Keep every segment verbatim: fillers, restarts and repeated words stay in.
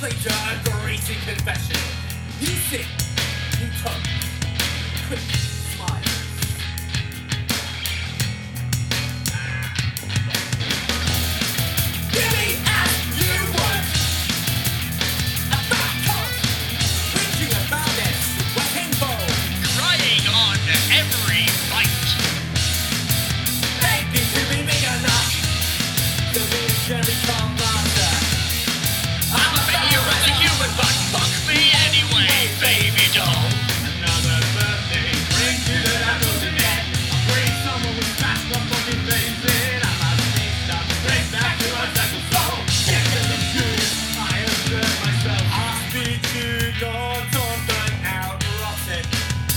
later, a greasy confession. You sit, you toast, quick smile. Really as you would. A fat cock, preaching about this, whacking ball. Crying on every bite. Begging to be big enough to be a cherry commander. I'm a failure as a human, but fuck me anyway, baby doll. Another birthday, bring to the apples again. I pray someone will smash my fucking face in. I must be stuck straight back to my second soul. Get to the truth, I observe myself. I speak to Lord Thornton out rotted.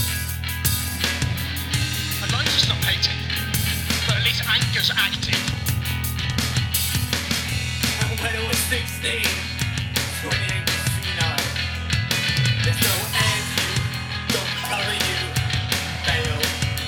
Elijah's not painting, but at least Anchor's acting. And when I was sixteen, twenty-eight casino. There's no end to you, don't cover you, fail.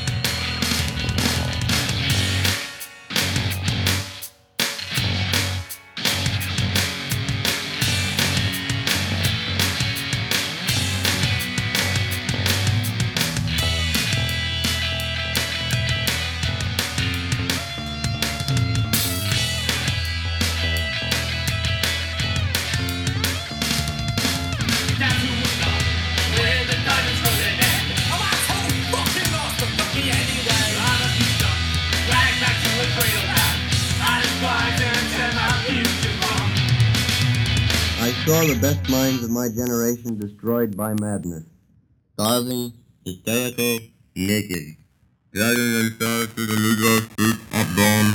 Down to Woodlawn, where the diamonds rolling in. Oh, asshole, fucking lost, but fuck me anyway. I'm a future, drag back to a cradle now. I despise and turn my future wrong. I saw the best minds of my generation destroyed by madness. Starving, hysterical, naked. Dragging themselves to the Lugos fruit of dawn